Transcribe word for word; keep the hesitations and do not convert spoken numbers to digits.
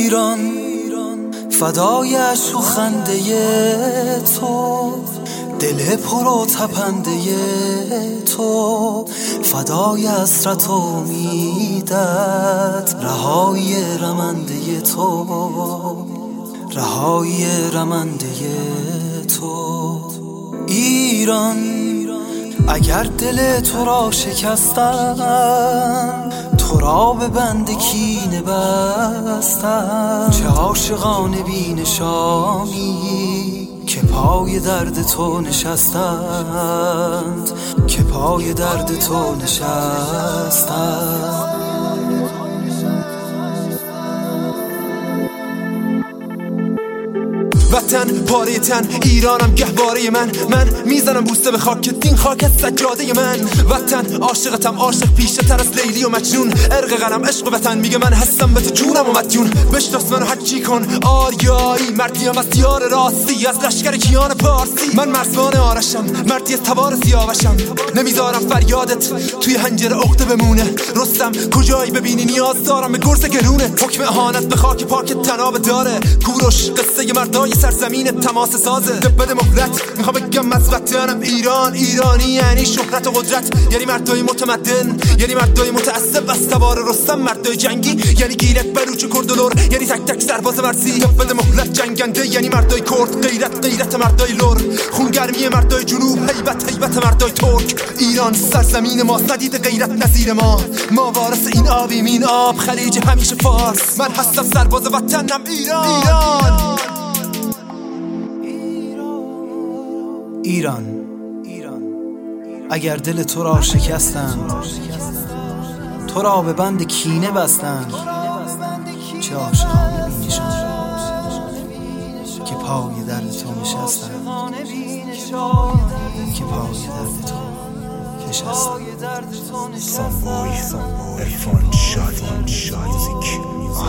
ایران فدای اشک و خنده تو، دل پر و تپنده تو، فدای حسرت و امیدت، رهایی رمنده تو، رهایی رمنده تو. ایران اگر دل تو را شکستم، تو را به بند کینه بستم. چه عاشقانه بی نشانی که پای درد تو نشستند، که پای درد تو نشستند. وطن پاره تن، ایرانم گهواره من. من میزنم بوسه به خاک دین، خاک سجاده من. وطن عاشقتم، عاشق پیشه تر از لیلی و مجنون. ارق قلم عشق وطن میگه من هستم به تو جونم و مدیون. بشناس منو حجی کن آریایی، مردیم از دیار راستی، از لشکر کیان پارسی. من مرزبان آرشم، مردی از تبار سیاوشم. نمیذارم فریادت توی حنجره عقده بمونه. رستم کجایی ببینی نیاز دارم به گرز گلونه. حکم اهانت به خاک پاک تناب داره. کوروش قصه مردای سرزمین تماس سازه. بده مهلت میخوام بگم از وطنم ایران. ایرانی یعنی شهرت و قدرت، یعنی مردای متمدن، یعنی مردای متعصب از تبار رستم. مردای جنگی یعنی گیلک بلوچ و کردلور، یعنی تک تک سرباز مرزی. بده مهلت جنگنده یعنی مردای کرد. غیرت غیرت مردای لور، خونگرمی مردای جنوب، هیبت هیبت مردای ترک. ایران سرزمین ما، ندید غیرت نظیر ما. ما وارث این آبیم، این آب خلیج همیشه فارس. من هستم سرباز وطنم ایران. ایران ایران اگر دل تو را شکستند، تو را به بند کینه بستند. چه عاشقانه بی نشان که پای درد تو نشستند، که پای درد تو نشستند. Some boy, some boy, Erfan Shadi, Music.